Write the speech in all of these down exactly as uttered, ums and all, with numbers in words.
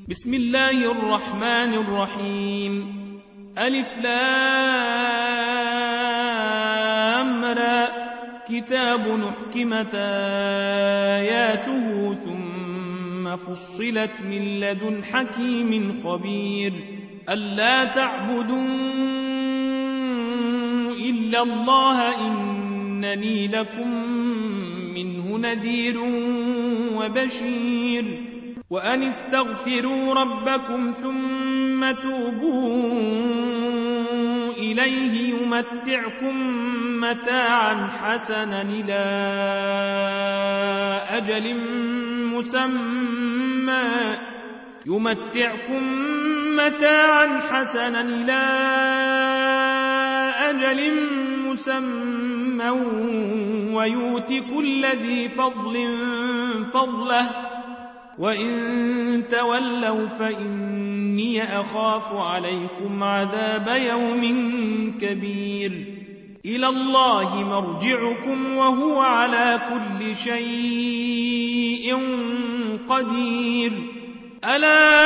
بسم الله الرحمن الرحيم. ألف لام را، كتاب نحكمت آياته ثم فصلت من لدن حكيم خبير. ألا تعبدوا إلا الله إنني لكم منه نذير وبشير. وأن استغفروا ربكم ثم توبوا إليه يمتعكم متاعا حسنا إلى أجل مسمى يمتعكم متاعا حسنا إلى أجل مسمى ويؤت كل ذي فضل فضله وإن تولوا فإني أخاف عليكم عذاب يوم كبير. إلى الله مرجعكم وهو على كل شيء قدير. ألا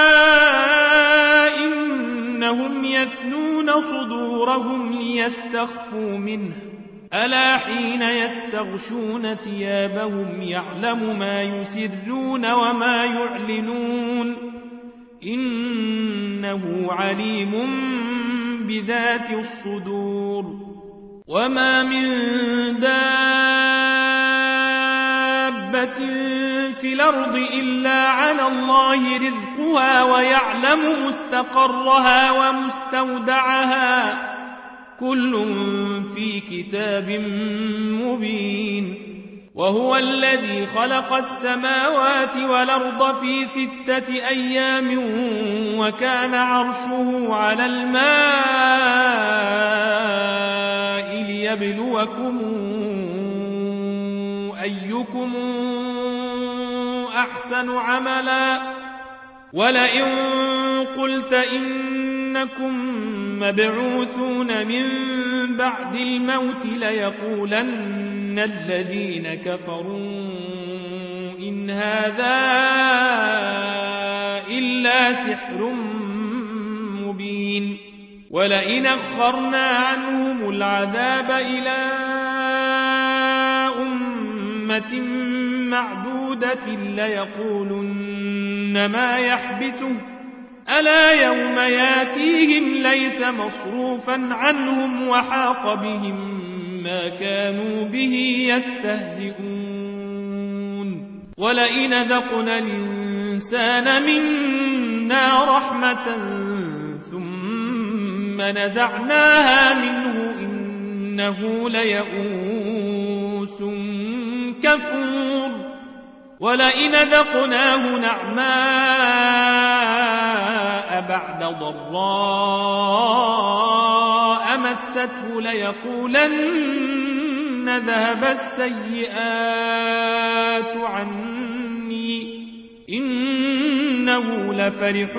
إنهم يثنون صدورهم ليستخفوا منه ألا حين يستغشون ثيابهم يعلم ما يسرون وما يعلنون إنه عليم بذات الصدور. وما من دابة في الأرض إلا على الله رزقها ويعلم مستقرها ومستودعها كل في كتاب مبين. وهو الذي خلق السماوات والأرض في ستة أيام وكان عرشه على الماء ليبلوكم أيكم أحسن عملا. ولئن قلت إنكم مبعوثون من بعد الموت ليقولن الذين كفروا إن هذا إلا سحر مبين. ولئن أخرنا عنهم العذاب إلى أمة معدودة ليقولن ما يحبسه ألا يوم ياتيهم ليس مصروفا عنهم وحاق بهم ما كانوا به يستهزئون. ولئن ذقنا الإنسان منا رحمة ثم نزعناها منه إنه ليئوس كفور. ولئن ذقناه نعماء بعد ضراء مسته ليقولن ذهب السيئات عني إنه لفرح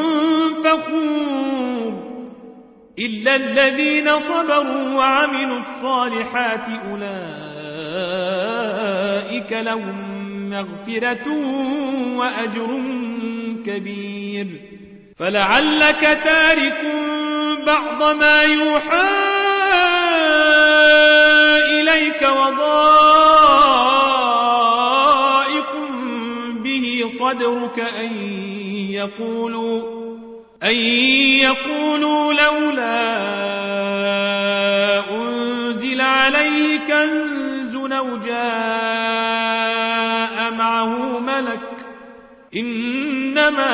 فخور. إلا الذين صبروا وعملوا الصالحات أولئك لهم مغفرة وأجر كبير. فلعلك تارك بعض ما يوحى إليك وضائق به صدرك أن يقولوا أن يقولوا لولا أنزل عليه كنز أو جاء معه ملك إنما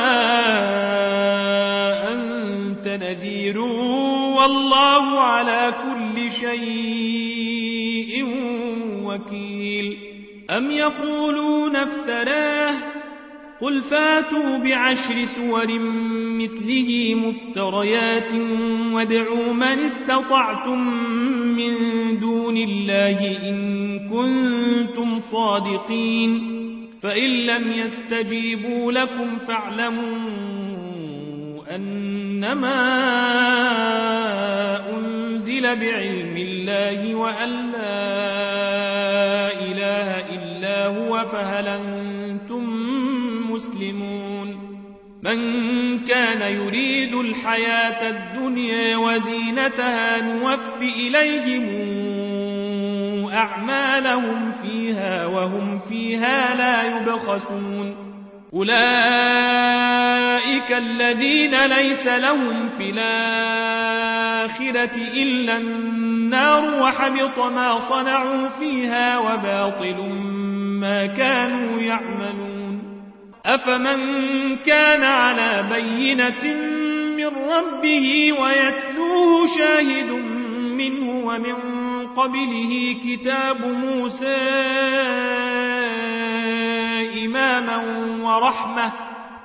أنت نذير والله على كل شيء وكيل. أم يقولون افتراه قل فاتوا بعشر سور مثله مفتريات وادعوا من استطعتم من دون الله إن كنتم صادقين. فإن لم يستجيبوا لكم فاعلموا أنما أنزل بعلم الله وأن لا إله إلا هو فهل أنتم مسلمون. من كان يريد الحياة الدنيا وزينتها نوف إليهم أعمالهم فيها وهم فيها لا يبخسون أولئك الذين ليس لهم في الآخرة إلا النار وحبط ما صنعوا فيها وباطل ما كانوا يعملون أفمن كان على بينة من ربه ويتلوه شاهد منه ومن قبله كتاب موسى إماما ورحمة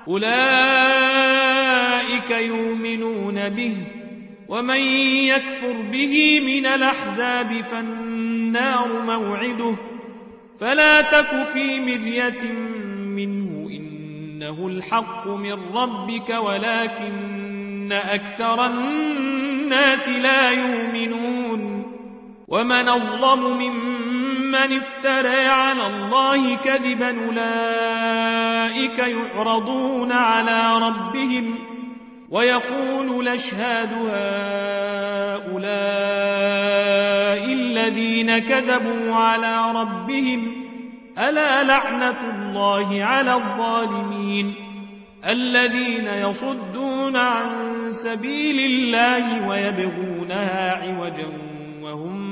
أولئك يؤمنون به ومن يكفر به من الأحزاب فالنار موعده فلا تك في مرية منه إنه الحق من ربك ولكن أكثر الناس لا يؤمنون ومن أظلم ممن افترى على الله كذبا أولئك يعرضون على ربهم ويقول الأشهاد هؤلاء الذين كذبوا على ربهم ألا لعنة الله على الظالمين الذين يصدون عن سبيل الله ويبغونها عوجا وهم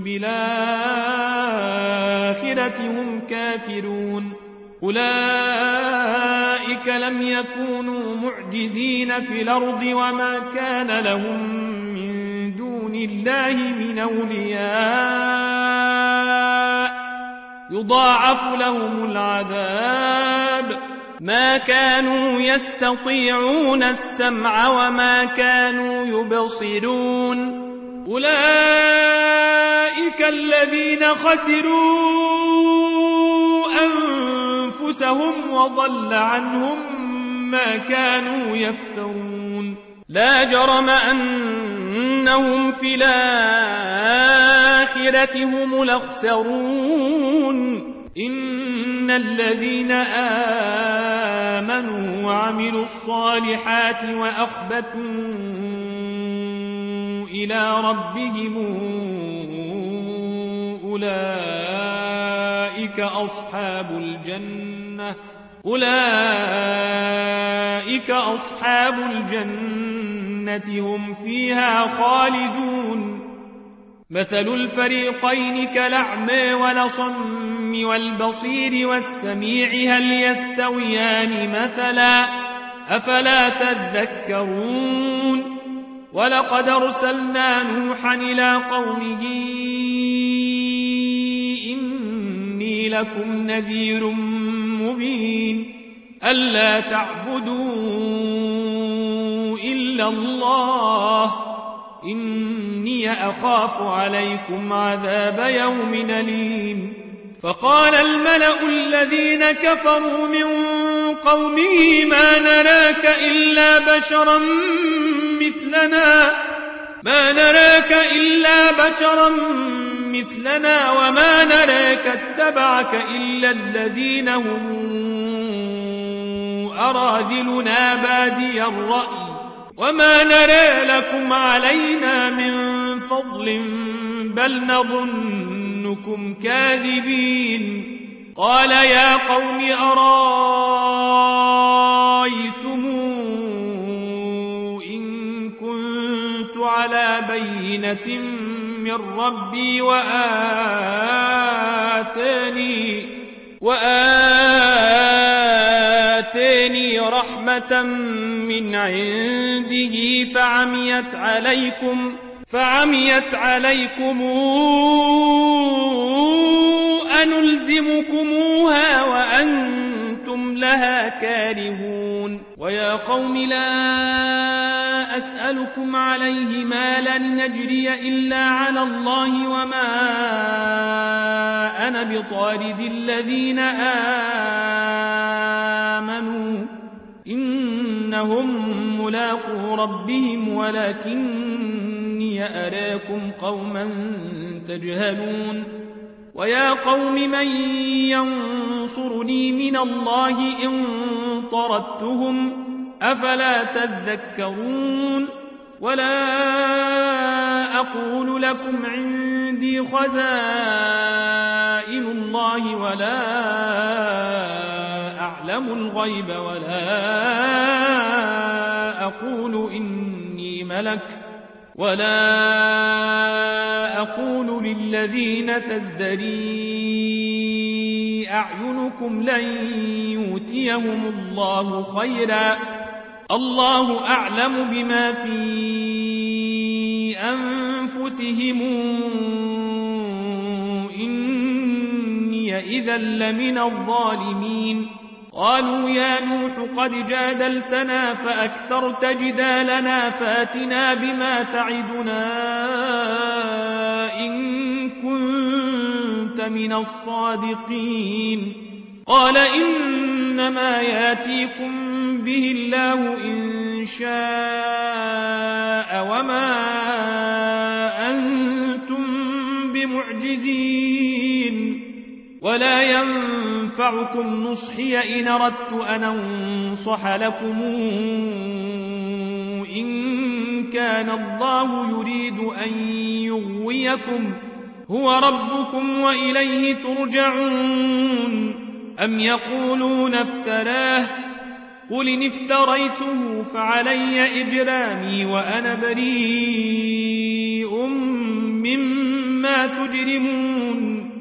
بالآخرة هم كافرون أولئك لم يكونوا معجزين في الأرض وما كان لهم من دون الله من أولياء يضاعف لهم العذاب ما كانوا يستطيعون السمع وما كانوا يبصرون أولئك الذين خسروا أنفسهم وضل عنهم ما كانوا يفترون لا جرم أنهم في الآخرة هم الأخسرون إن الذين آمنوا وعملوا الصالحات وأخبتوا إلى ربهم أولئك أصحاب الجنة أولئك أصحاب الجنة هم فيها خالدون مثل الفريقين كالأعمى والأصم والبصير والسميع هل يستويان مثلا أفلا تذكرون ولقد أرسلنا نوحا إلى قومه إني لكم نذير مبين ألا تعبدوا إلا الله إني أخاف عليكم عذاب يوم أليم فقال الملأ الذين كفروا من قومه ما نراك إلا بشرا مثلنا ما نراك إلا بشرا مثلنا وما نراك اتبعك إلا الذين هم أراذلنا بادي الرأي وما نرى لكم علينا من فضل بل نظنكم كاذبين قال يا قوم أرايتم إن كنت على بينة من ربي وآتاني وآتاني رحمة من عنده فعميت عليكم فعميت عليكم أنلزمكموها وأنتم لها كارهون ويا قوم لا أسألكم عليه مالا نجري إلا على الله وما أنا بطارد الذين آمنوا إنهم ملاقو ربهم ولكني أراكم قوما تجهلون ويا قوم من ينصرني من الله إن طردتهم أفلا تذكرون ولا أقول لكم عندي خزائن الله ولا أعلم الغيب ولا أقول إني ملك ولا أقول للذين تزدري أعينكم لن يؤتيهم الله خيرا الله أعلم بما في أنفسهم إني إذا لمن الظالمين قالوا يا نوح قد جادلتنا فأكثرت جدالنا فاتنا بما تعدنا إن كنت من الصادقين قال إنما ياتيكم به الله إن شاء وما أنتم بمعجزين ولا ينفعكم نصحي إن أردت أن أنصح لكم إن كان الله يريد أن يغويكم هو ربكم وإليه ترجعون أم يقولون افتراه قل إن افتريته فعلي إجرامي وأنا بريء مما تجرمون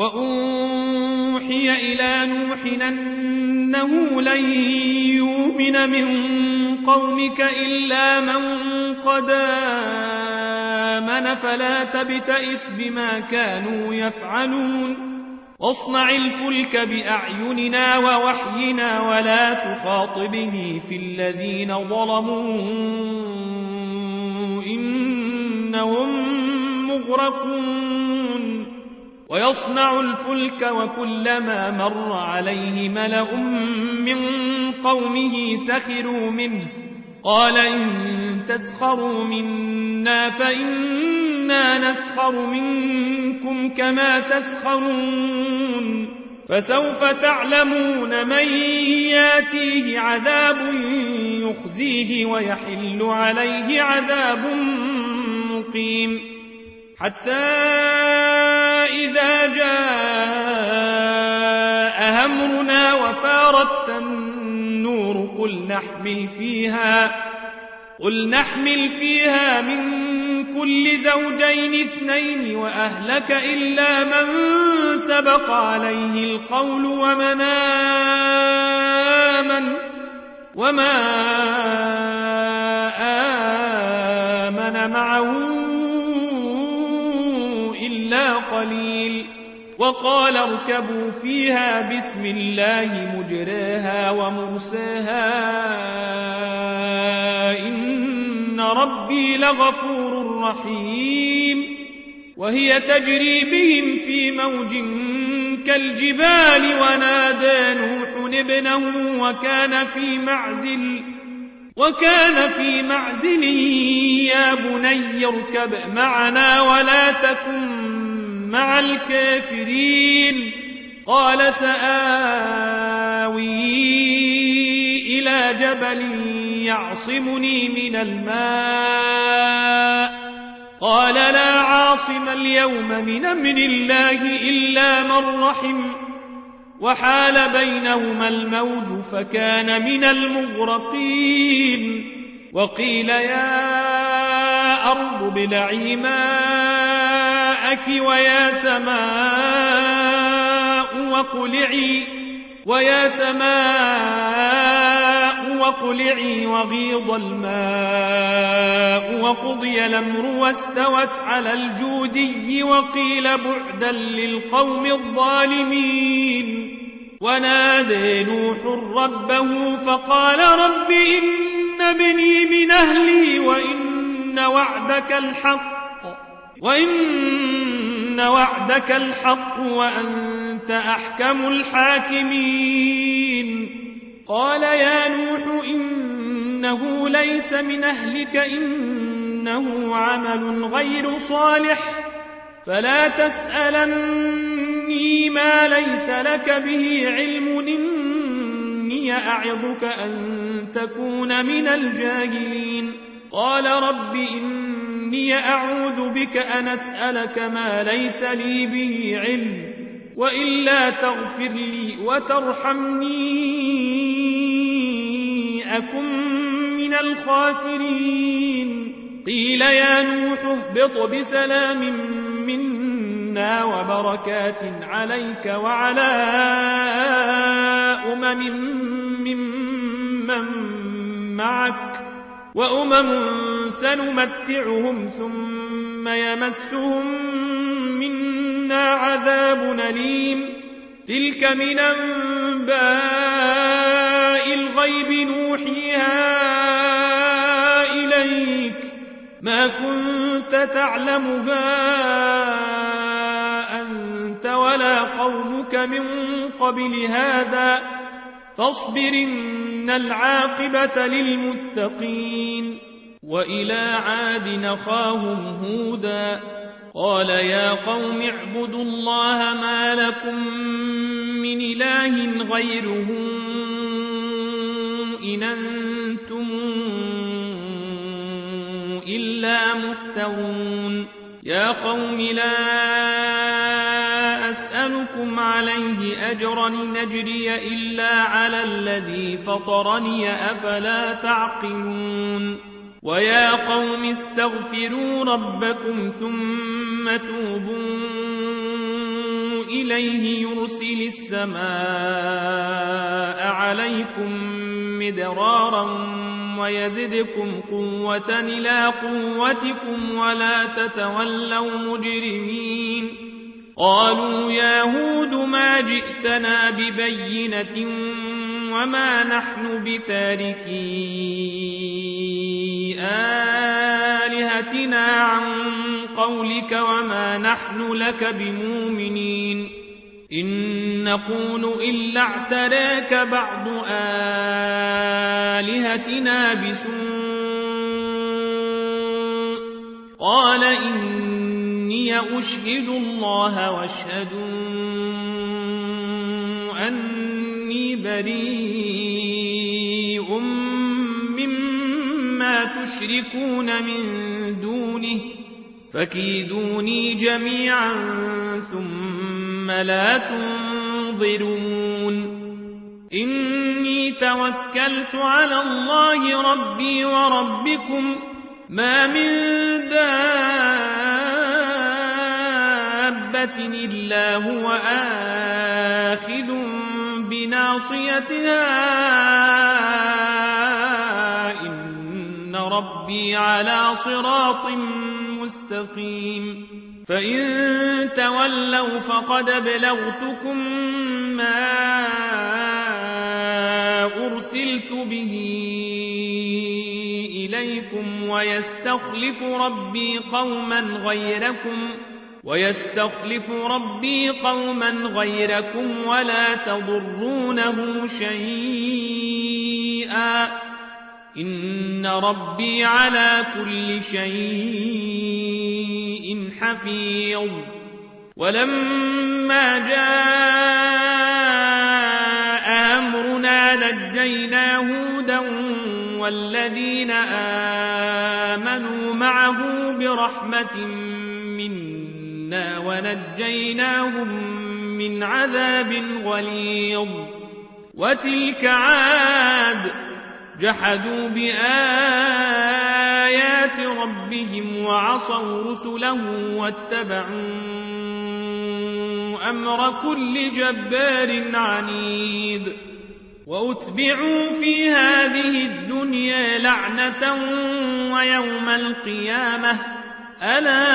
وأوحي إلى نوح أنه لن يؤمن من قومك إلا من قد آمن فلا تبتئس بما كانوا يفعلون واصنع الفلك بأعيننا ووحينا ولا تخاطبني في الذين ظلموا إنهم مغرقون ويصنع الفلك وكلما مر عليه ملأ من قومه سخروا منه قال إن تسخروا منا فإنا نسخر منكم كما تسخرون فسوف تعلمون من ياتيه عذاب يخزيه ويحل عليه عذاب مقيم حتى إذا جاء أمرنا وفارت النور قل نحمل فيها قل نحمل فيها من كل زوجين اثنين وأهلك إلا من سبق عليه القول ومن آمن وما آمن معه إلا قليل وقال اركبوا فيها بسم الله مجراها ومرساها إن ربي لغفور رحيم وهي تجري بهم في موج كالجبال ونادى نوح ابنه وكان في معزل وكان في معزل يا بني اركب معنا ولا تكن مع الكافرين قال سآوي إلى جبل يعصمني من الماء قال لا عاصم اليوم من أمر الله إلا من رحم وحال بينهما الموج فكان من المغرقين وقيل يا أرض ابلعي ماءك ويا سماء وقلعي ويا سماء وقلعي وغيض الماء وقضي الأمر واستوت على الجودي وقيل بعدا للقوم الظالمين ونادى نوح ربه فقال رب إن ابني من أهلي وإن وعدك الحق وإن وعدك الحق وأنت أحكم الحاكمين قال يا نوح إنه ليس من أهلك إنه عمل غير صالح فلا تسألني ما ليس لك به علم إني أعظك أن تكون من الجاهلين قال رب إني أعوذ بك أن أسألك ما ليس لي به علم وإلا تغفر لي وترحمني أكن من الخاسرين قيل يا نوح اهبط بسلام منا وبركات عليك وعلى أمم ممن معك وأمم سنمتعهم ثم يمسهم منا عذاب أليم تلك من أنباء الغيب نوحيها إليك ما كنت تعلمها أنت ولا قومك من قبل هذا فاصبر إن العاقبة للمتقين وإلى عاد أخاهم هودا قال يا قوم اعبدوا الله ما لكم من إله غيره إن أنتم إلا مفترون يا قوم لا أسألكم عليه أجرا نجري إلا على الذي فطرني أفلا تعقلون ويا قوم استغفروا ربكم ثم توبوا إليه يرسل السماء عليكم مدرارا ويزدكم قوة إلى قوتكم ولا تتولوا مجرمين قالوا يا هود ما جئتنا ببينة وما نحن بتاركي آلهتنا عن قولك وما نحن لك بمؤمنين إن نقول إلا اعتراك بعض آلهتنا بسوء قال إني أشهد الله واشهدوا أني بريء مما تشركون من دونه فكيدوني جميعا ثم لا تنظرون إني توكلت على الله ربي وربكم ما من دابة إلا هو آخذ بناصيتها إن ربي على صراط مستقيم فإن تولوا فقد أبلغتكم ما أرسلت به إليكم ويستخلف ربي قوما غيركم ويستخلف ربي قوما غيركم ولا تضرونه شيئا إن ربي على كل شيء حفيظ ولما جاء أمرنا نجينا هودا والذين آمنوا معه برحمة منا ونجيناهم من عذاب غليظ وتلك عاد جحدوا بآيات ربهم وعصوا رسله واتبعوا أمر كل جبار عنيد وأتبعوا في هذه الدنيا لعنة ويوم القيامة ألا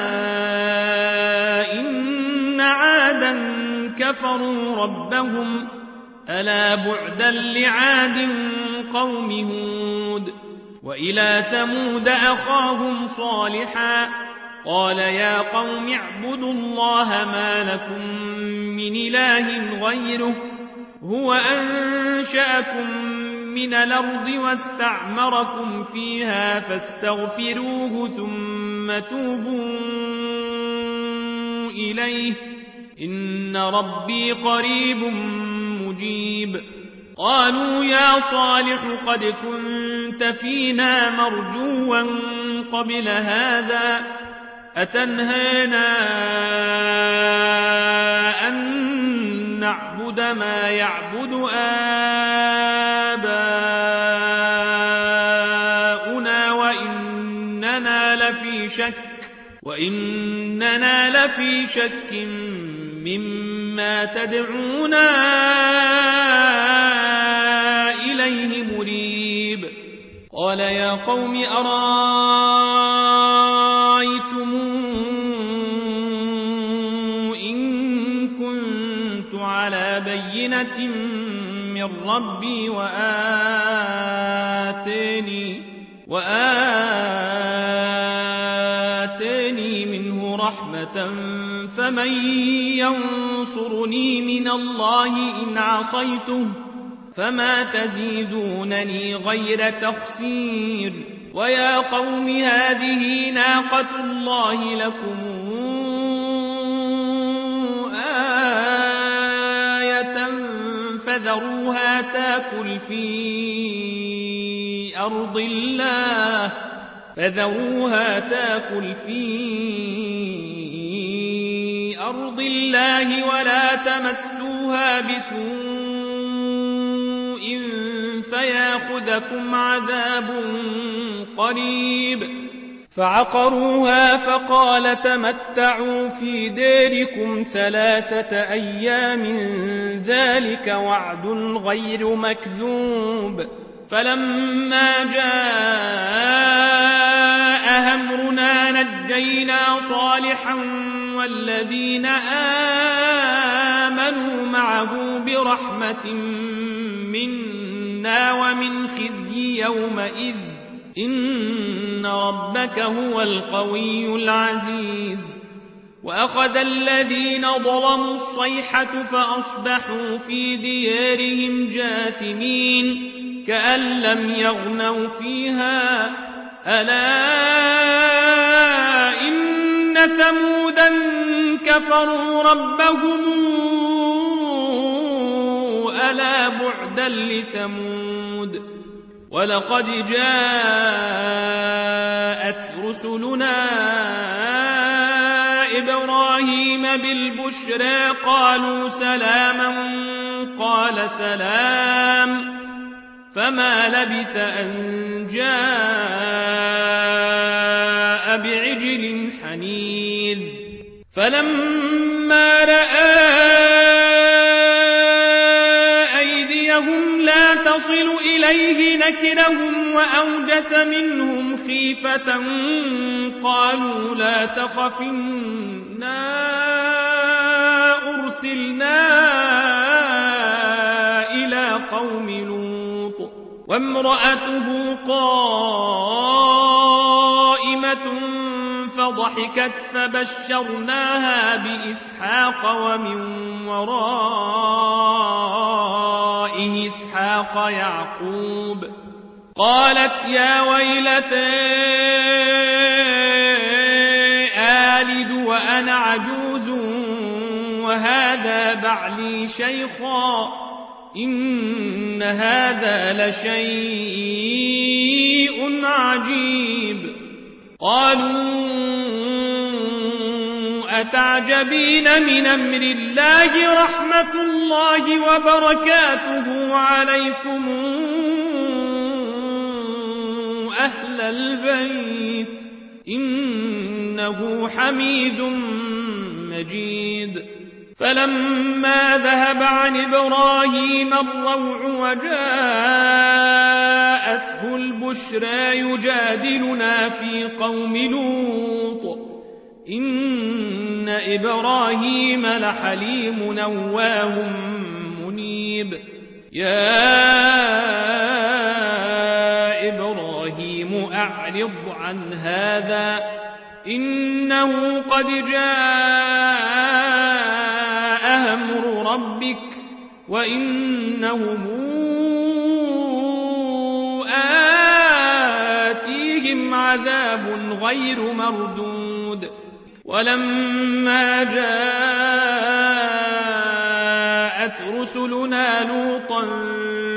إن عادا كفروا ربهم ألا بعدا لعاد قوم هود وإلى ثمود أخاهم صالحا قال يا قوم اعبدوا الله ما لكم من إله غيره هو أنشأكم من الأرض واستعمركم فيها فاستغفروه ثم توبوا إليه إن ربي قريب مجيب قالوا يا صالح قد كنت فينا مرجوا قبل هذا أتنهانا أن نعبد ما يعبد آباؤنا وإننا لفي شك وإننا لفي شك مما تدعونا إليه مريب قال يا قوم أرأيتم إن كنت على بينة من ربي وآتاني وآتاني منه رحمة فمن ينصرني من الله إن عصيته فما تزيدونني غير تخسير ويا قوم هذه ناقة الله لكم آية فذروها تاكل في أرض الله فذروها تاكل في أرض الله ولا تمسوها بسوء فياخذكم عذاب قريب فعقروها فقال تمتعوا في ديركم ثلاثة أيام ذلك وعد غير مكذوب فلما جاء أمرنا نجينا صالحا والذين آمنوا معه برحمة منا ومن خزي يومئذ إن ربك هو القوي العزيز وأخذ الذين ظلموا الصيحة فأصبحوا في ديارهم جاثمين كأن لم يغنوا فيها ألا إن ثمودا كفروا ربهم ألا بعدا لثمود ولقد جاءت رسلنا إبراهيم بالبشرى قالوا سلاما قال سلام فما لبث أن جاء بعجل حنيذ فلما رأى أيديهم لا تصل إليه نكرهم وأوجس منهم خيفة قالوا لا تخف إنا أرسلنا إلى قوم لوط وامرأته قائمة فضحكت فبشرناها بإسحاق ومن وراء إسحاق يعقوب قالت يا ويلتى آلد وأنا عجوز وهذا بعلي شيخا إن هذا لشيء عجيب قالوا أتعجبين من أمر الله رحمة الله وبركاته عليكم أهل البيت إنه حميد مجيد فلما ذهب عن إبراهيم الروع وجاءته البشرى يجادلنا في قوم لوط إن إبراهيم لحليم أواه منيب يا إبراهيم أعرض عن هذا إنه قد جاء أمر ربك وإنهم آتيهم عذاب غير مردود ولما جاءت رسلنا لوطا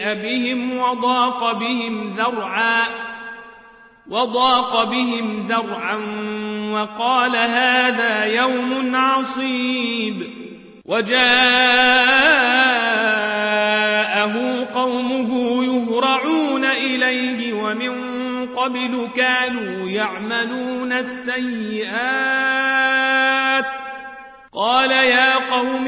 سيء بهم وضاق بهم ذرعا وضاق بهم ذرعا وقال هذا يوم عصيب وجاءه قومه يهرعون إليه ومن قبل كانوا يعملون السيئات قال يا قوم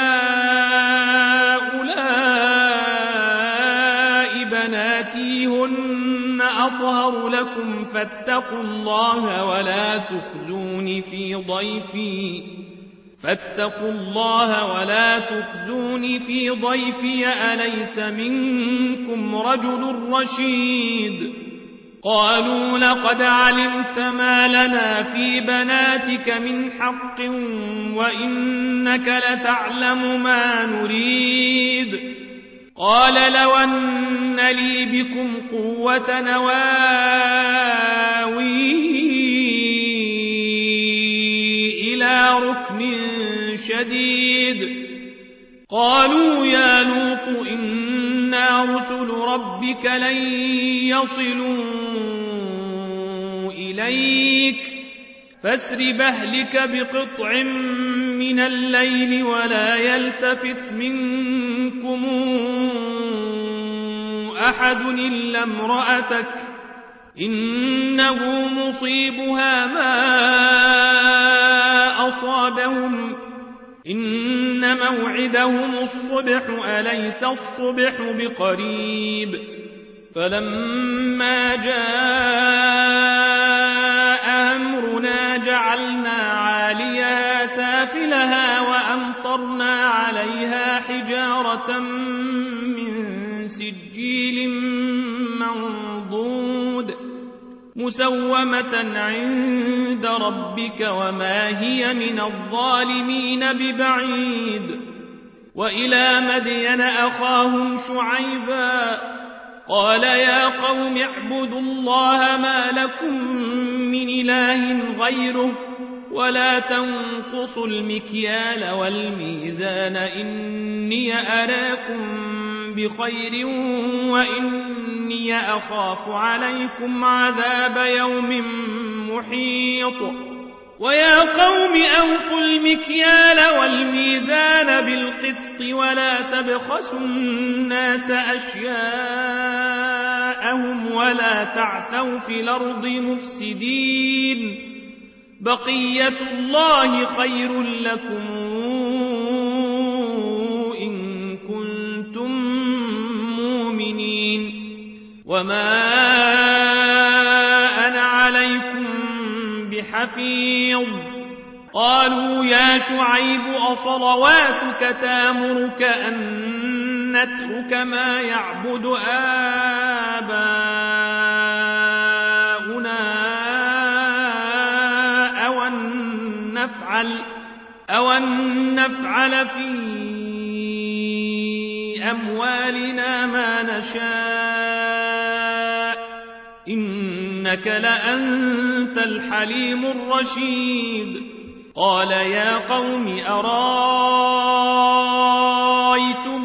هؤلاء بناتي هن أطهر لكم فاتقوا الله ولا تخزوني في ضيفي فاتقوا الله ولا تخزوني في ضيفي أليس منكم رجل رشيد قالوا لقد علمت ما لنا في بناتك من حق وإنك لتعلم ما نريد قال لو أن لي بكم قوة نواوي إلى ركن شديد قالوا يا لوط إنا رسل ربك لن يصلوا إليك فاسر بأهلك بقطع من الليل ولا يلتفت منكم أحد إلا امرأتك إنه مصيبها ما أصابهم إن موعدهم الصبح أليس الصبح بقريب فلما جاء أمرنا جعلنا عاليها سافلها وأمطرنا عليها حجارة من سجيل منضود مسومة عند ربك وما هي من الظالمين ببعيد وإلى مدين أخاهم شعيبا قال يا قوم اعبدوا الله ما لكم من إله غيره ولا تنقصوا المكيال والميزان إني أراكم بخير وإني أخاف عليكم عذاب يوم محيط ويا قوم أوفوا المكيال والميزان بالقسط ولا تبخسوا الناس أشياءهم ولا تعثوا في الأرض مفسدين بقية الله خير لكم إن كنتم مؤمنين وما أنا عليكم بحفيظ قالوا يا شعيب أصلواتك تامرك أن نترك ما يعبد آباؤنا أو أن نفعل, أو أن نفعل في أموالنا ما نشاء إنك لأنت الحليم الرشيد قال يا قوم أرايتم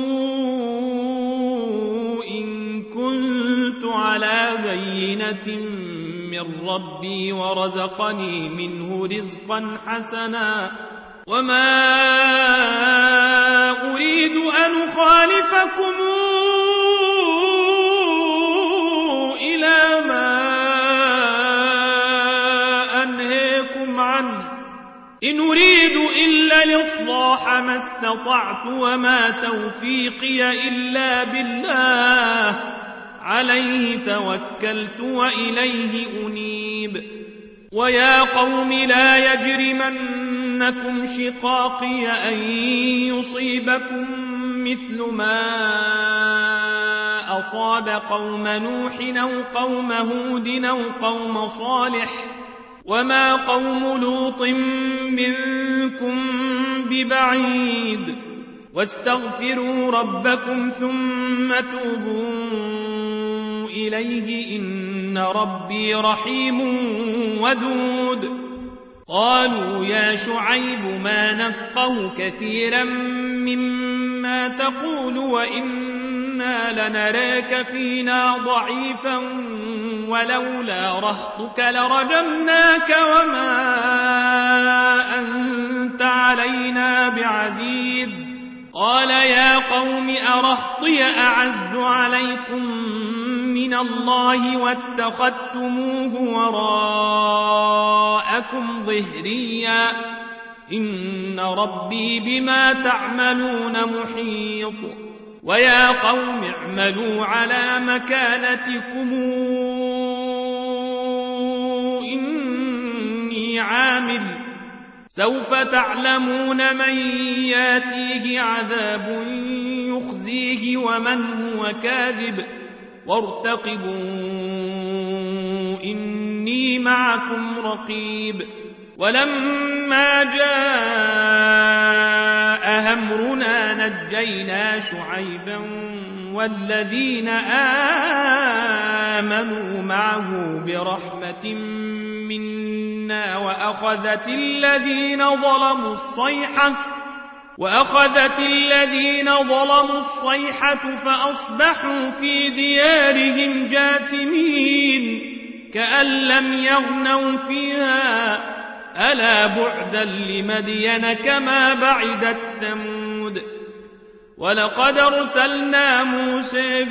إن كنت على بينة من ربي ورزقني منه رزقا حسنا وما أريد أن أخالفكم إلى ما أنهيكم عنه إن أريد إلا الإصلاح ما استطعت وما توفيقي إلا بالله عليه توكلت وإليه أنيب ويا قوم لا يجرمنكم شقاقي أن يصيبكم مثل ما أصاب قوم نوح أو قوم هود أو قوم صالح وما قوم لوط منكم ببعيد واستغفروا ربكم ثم توبوا إليه إن ربي رحيم ودود قالوا يا شعيب ما نفقه كثيرا مما تقول وإنا إنا لنراك فينا ضعيفا ولولا رهطك لرجمناك وما أنت علينا بعزيز. قال يا قوم أرهطي أعز عليكم من الله واتخذتموه وراءكم ظهريا إن ربي بما تعملون محيط. ويا قوم اعملوا على مكانتكم إني عامل سوف تعلمون من ياتيه عذاب يخزيه ومن هو كاذب وارتقبوا إني معكم رقيب. ولما جاء أمرنا نجينا شعيبا والذين آمنوا معه برحمة منا وأخذت الذين ظلموا الصيحة وأخذت الذين ظلموا الصيحة فأصبحوا في ديارهم جاثمين كأن لم يغنوا فيها ألا بعدا لمدين كما بعدت ثمود. ولقد أرسلنا موسى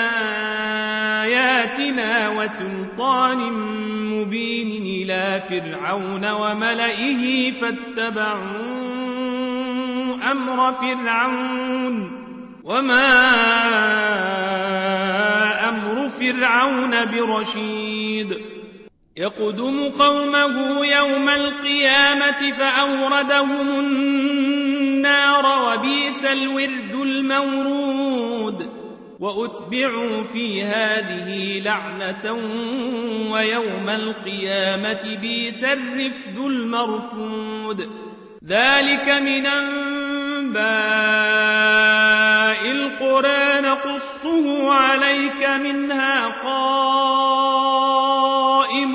بآياتنا وسلطان مبين إلى فرعون وملئه فاتبعوا أمر فرعون وما أمر فرعون برشيد. يقدم قومه يوم القيامة فأوردهم النار وبئس الورد المورود. وأتبعوا في هذه لعنة ويوم القيامة بئس الرفد المرفود. ذلك من أنباء القرى نقصه عليك منها قائم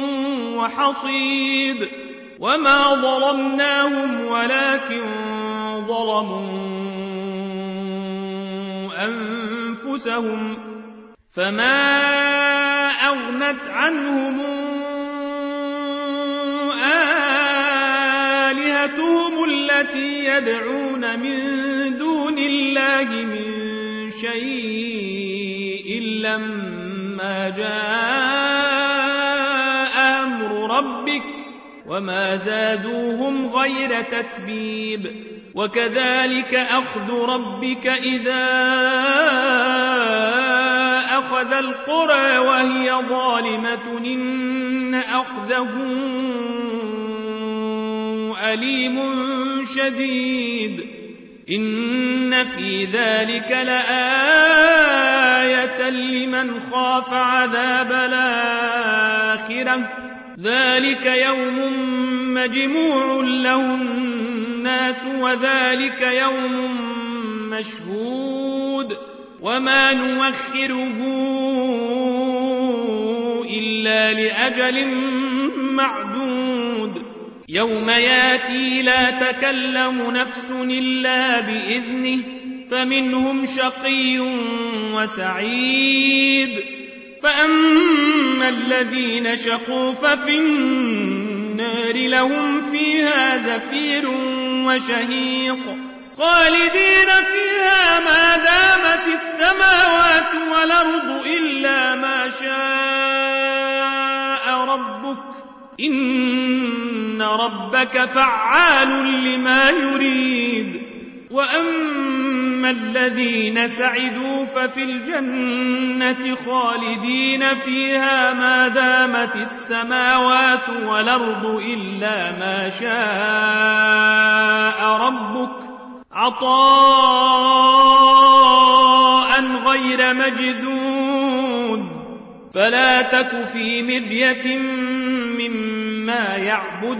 وحصيد. وما ظلمناهم ولكن ظلموا أنفسهم فما أغنت عنهم آلهتهم التي يدعون من دون الله من شيء لما جاء أمر ربك وما زادوهم غير تتبيب. وكذلك أخذ ربك إذا أخذ القرى وهي ظالمة إن أخذه أليم شديد. إن في ذلك لآية لمن خاف عذاب الآخرة ذلك يوم مجموع له الناس وذلك يوم مشهود. وما نوخره إلا لأجل معدود. يوم ياتي لا تكلم نفس إلا بإذنه فمنهم شقي وسعيد. فأما الذين شقوا ففي النار لهم فيها زفير وشهيق خالدين فيها ما دامت السماوات والأرض إلا ما شاء ربك إن ربك فعال لما يريد. وأما الذين سعدوا ففي الجنة خالدين فيها ما دامت السماوات والأرض إلا ما شاء ربك عطاء غير مجذوذ. فلا تك في مرية مما يعبد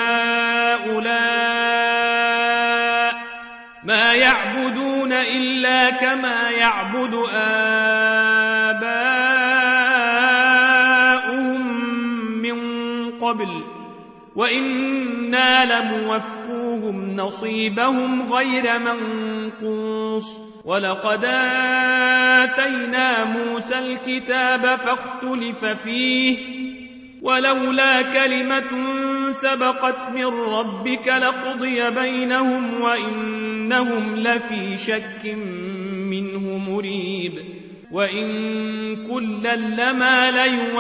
هؤلاء ما يعبدون إلا كما يعبد آباؤهم من قبل وإنا لموفوهم نصيبهم غير منقوص. ولقد آتينا موسى الكتاب فاختلف فيه ولولا كلمة سبقت من ربك لقضي بينهم وإنهم لفي شك منه مريب وإن كلا لما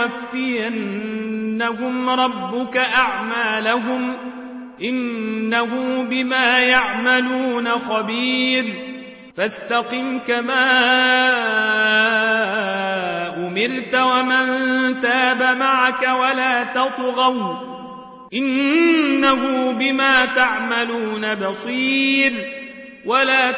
ليوفينهم ربك أعمالهم إنه بما يعملون خبير فاستقم كما أمرت ومن تاب معك ولا تطغوا إنه بما تعملون بصير ولا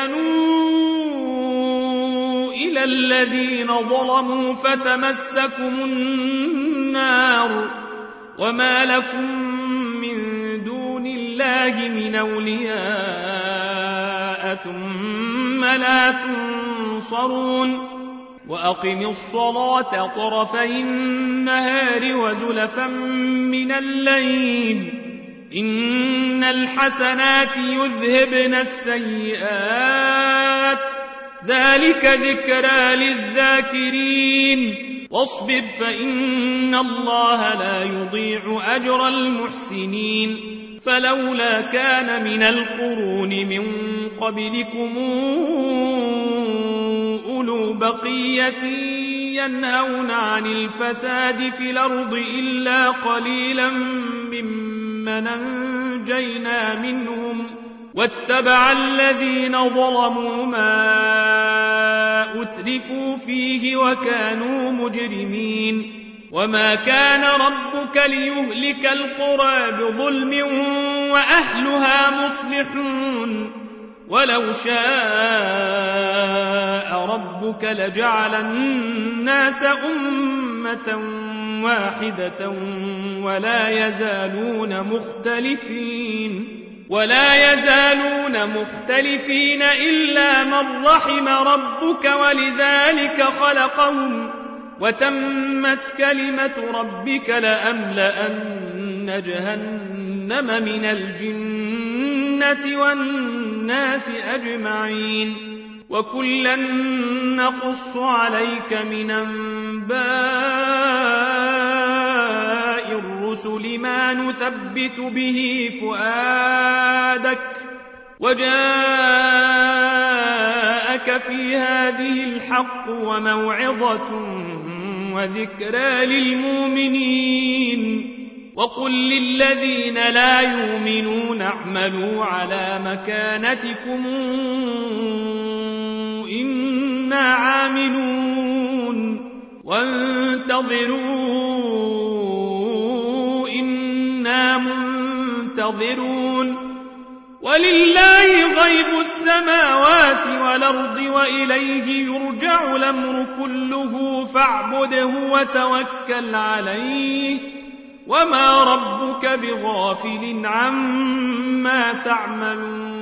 تركنوا إلى الذين ظلموا فتمسكم النار وما لكم من دون الله من أولياء ثم لا تنصرون وأقم الصلاة طرفي النهار وزلفا من الليل إن الحسنات يذهبن السيئات ذلك ذكرى للذاكرين واصبر فإن الله لا يضيع أجر المحسنين فلولا كان من القرون من قبلكم أولو بقية ينهون عن الفساد في الأرض إلا قليلا ممن أنجينا منهم واتبع الذين ظلموا ما أترفوا فيه وكانوا مجرمين وما كان ربك ليهلك القرى بظلم وأهلها مصلحون ولو شاء ربك لجعل الناس أمة واحدة ولا يزالون مختلفين ولا يزالون مختلفين إلا من رحم ربك ولذلك خلقهم وتمت كلمة ربك لأملأن جهنم من الجنة والناس أجمعين وكلا نقص عليك من أنباء الرسل ما نثبت به فؤادك وجاءك في هذه الحق وموعظة وذكرى للمؤمنين وقل للذين لا يؤمنون اعملوا على مكانتكم إنا عاملون وانتظروا إنا منتظرون ولله غيب السماوات والأرض وإليه يرجع الأمر كله فاعبده وتوكل عليه وما ربك بغافل عما تعملون